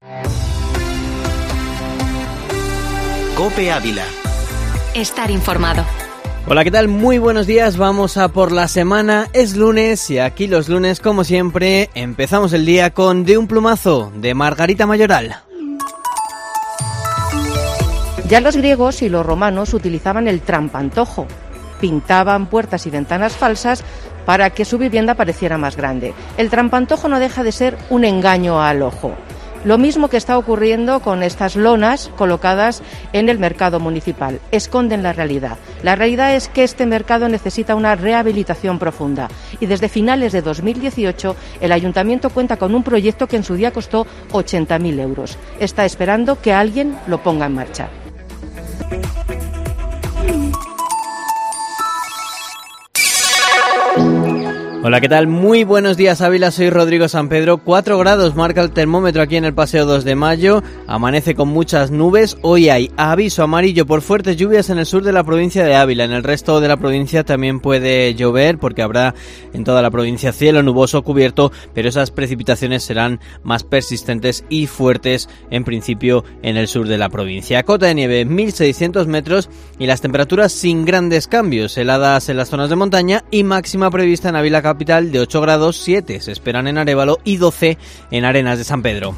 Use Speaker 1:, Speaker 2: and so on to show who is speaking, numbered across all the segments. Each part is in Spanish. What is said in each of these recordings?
Speaker 1: COPE Ávila.
Speaker 2: Estar informado.
Speaker 3: Hola, ¿qué tal? Muy buenos días, vamos a por la semana, es lunes y aquí los lunes, como siempre, empezamos el día con De un plumazo, de Margarita Mayoral.
Speaker 4: Ya los griegos y los romanos utilizaban el trampantojo, pintaban puertas y ventanas falsas para que su vivienda pareciera más grande. El trampantojo no deja de ser un engaño al ojo. Lo mismo que está ocurriendo con estas lonas colocadas en el mercado municipal. Esconden la realidad. La realidad es que este mercado necesita una rehabilitación profunda. Y desde finales de 2018, el ayuntamiento cuenta con un proyecto que en su día costó 80.000 euros. Está esperando que alguien lo ponga en marcha.
Speaker 3: Hola, ¿qué tal? Muy buenos días, Ávila, soy Rodrigo San Pedro. 4 grados marca el termómetro aquí en el Paseo 2 de Mayo. Amanece con muchas nubes. Hoy hay aviso amarillo por fuertes lluvias en el sur de la provincia de Ávila. En el resto de la provincia también puede llover porque habrá en toda la provincia cielo nuboso cubierto, pero esas precipitaciones serán más persistentes y fuertes en principio en el sur de la provincia. Cota de nieve 1.600 metros y las temperaturas sin grandes cambios, heladas en las zonas de montaña y máxima prevista en Ávila capital de 8 grados, 7 se esperan en Arévalo y 12 en Arenas de San Pedro.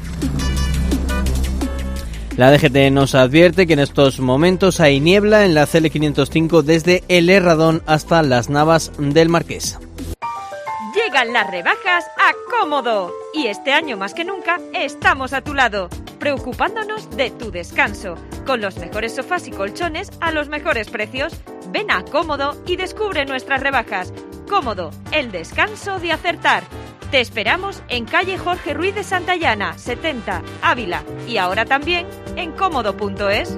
Speaker 3: La DGT nos advierte que en estos momentos hay niebla en la CL 505 desde El Herradón hasta Las Navas del Marqués.
Speaker 5: Llegan las rebajas a Cómodo y este año más que nunca estamos a tu lado, preocupándonos de tu descanso, con los mejores sofás y colchones a los mejores precios. Ven a Cómodo y descubre nuestras rebajas. Cómodo, el descanso de acertar. Te esperamos en calle Jorge Ruiz de Santayana, 70, Ávila, y ahora también en cómodo.es.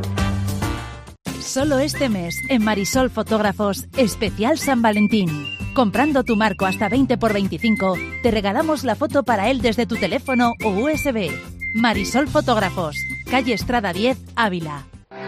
Speaker 6: Solo este mes, en Marisol Fotógrafos, especial San Valentín. Comprando tu marco hasta 20x25, te regalamos la foto para él desde tu teléfono o USB. Marisol Fotógrafos, calle Estrada 10, Ávila.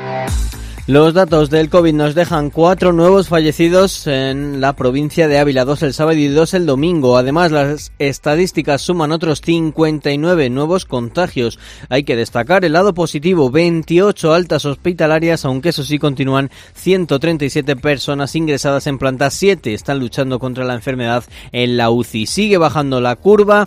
Speaker 3: Los datos del COVID nos dejan 4 nuevos fallecidos en la provincia de Ávila, 2 el sábado y 2 el domingo. Además, las estadísticas suman otros 59 nuevos contagios. Hay que destacar el lado positivo, 28 altas hospitalarias, aunque eso sí continúan 137 personas ingresadas en planta, 7 están luchando contra la enfermedad en la UCI. Sigue bajando la curva.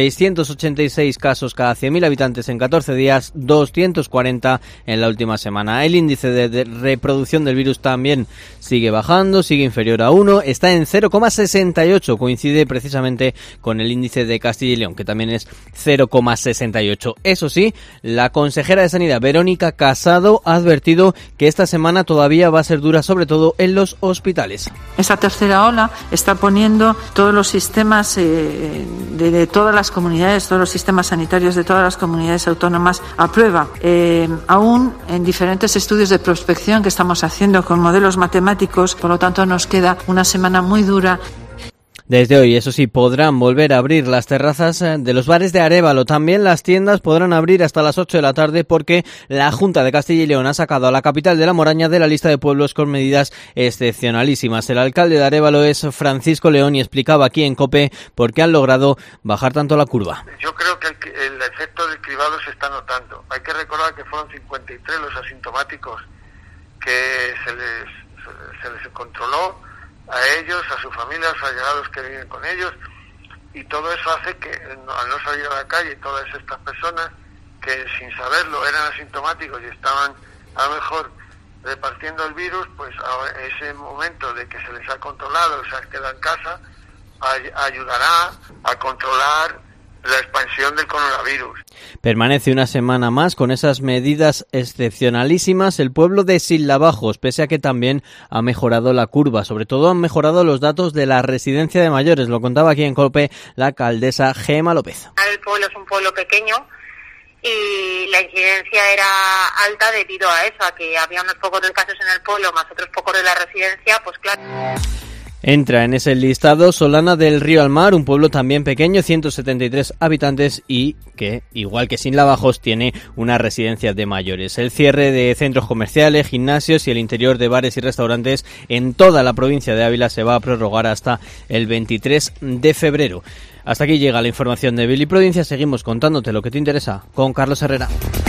Speaker 3: 686 casos cada 100.000 habitantes en 14 días, 240 en la última semana. El índice de reproducción del virus también sigue bajando, sigue inferior a 1, está en 0,68, coincide precisamente con el índice de Castilla y León, que también es 0,68. Eso sí, la consejera de Sanidad, Verónica Casado, ha advertido que esta semana todavía va a ser dura, sobre todo en los hospitales.
Speaker 7: Esta tercera ola está poniendo todos los sistemas de todas las comunidades, todos los sistemas sanitarios de todas las comunidades autónomas a prueba. Aún en diferentes estudios de prospección que estamos haciendo con modelos matemáticos, por lo tanto nos queda una semana muy dura.
Speaker 3: Desde hoy, eso sí, podrán volver a abrir las terrazas de los bares de Arévalo. También las tiendas podrán abrir hasta las 8 de la tarde porque la Junta de Castilla y León ha sacado a la capital de la Moraña de la lista de pueblos con medidas excepcionalísimas. El alcalde de Arévalo es Francisco León y explicaba aquí en COPE por qué han logrado bajar tanto la curva.
Speaker 8: Yo creo que el efecto del cribado se está notando. Hay que recordar que fueron 53 los asintomáticos que se les controló a ellos, a sus familias, a los allegados que viven con ellos, y todo eso hace que al no salir a la calle todas estas personas que sin saberlo eran asintomáticos y estaban a lo mejor repartiendo el virus, pues ahora ese momento de que se les ha controlado, se han quedado en casa, ayudará a controlar la expansión del coronavirus.
Speaker 3: Permanece una semana más con esas medidas excepcionalísimas el pueblo de Silabajos, pese a que también ha mejorado la curva. Sobre todo han mejorado los datos de la residencia de mayores. Lo contaba aquí en COPE la alcaldesa Gema López.
Speaker 9: El pueblo es un pueblo pequeño y la incidencia era alta debido a eso, a que había unos pocos de casos en el pueblo más otros pocos de la residencia, pues claro.
Speaker 3: Entra en ese listado Solana del Río al Mar, un pueblo también pequeño, 173 habitantes y que, igual que Sin Lavajos, tiene una residencia de mayores. El cierre de centros comerciales, gimnasios y el interior de bares y restaurantes en toda la provincia de Ávila se va a prorrogar hasta el 23 de febrero. Hasta aquí llega la información de Billy Provincia. Seguimos contándote lo que te interesa con Carlos Herrera.